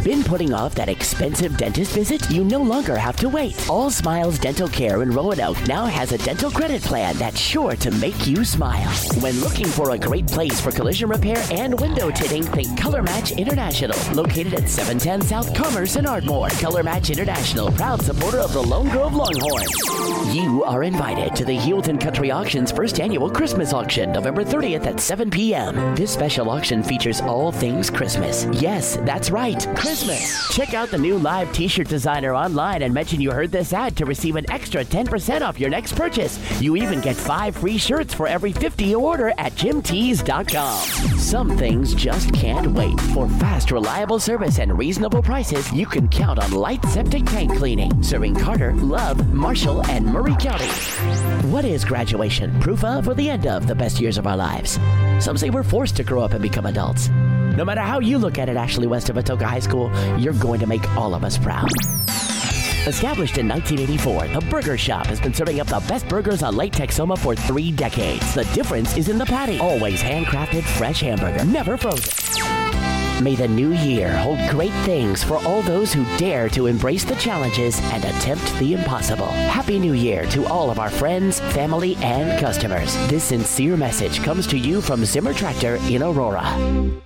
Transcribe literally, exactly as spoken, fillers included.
Been putting off that expensive dentist visit? You no longer have to wait. All Smiles Dental Care in Roanoke now has a dental credit plan that's sure to make you smile. When looking for a great place for collision repair and window tinting, think Color Match International, located at seven ten South Commerce in Ardmore. Color Match International, proud supporter of the Lone Grove Longhorns. You are invited to the Hewlton Country Auction's first annual Christmas auction, November thirtieth at seven p.m. This special auction features all things Christmas. Yes, that's right, Christmas. Check out the new live t-shirt designer online and mention you heard this ad to receive an extra ten percent off your next purchase. You even get five free shirts for every fifty you order at jim tees dot com. Some things just can't wait. For fast, reliable service and reasonable prices, you can count on Light Septic Tank Cleaning, serving Carter, Love, Marshall, and Murray County. What is graduation? Proof of or the end of the best years of our lives? Some say we're forced to grow up and become adults. No matter how you look at it, Ashley West of Atoka High School, you're going to make all of us proud. Established in nineteen eighty-four, The Burger Shop has been serving up the best burgers on Lake Texoma for three decades. The difference is in the patty. Always handcrafted, fresh hamburger, never frozen. May the new year hold great things for all those who dare to embrace the challenges and attempt the impossible. Happy New Year to all of our friends, family, and customers. This sincere message comes to you from Zimmer Tractor in Aurora.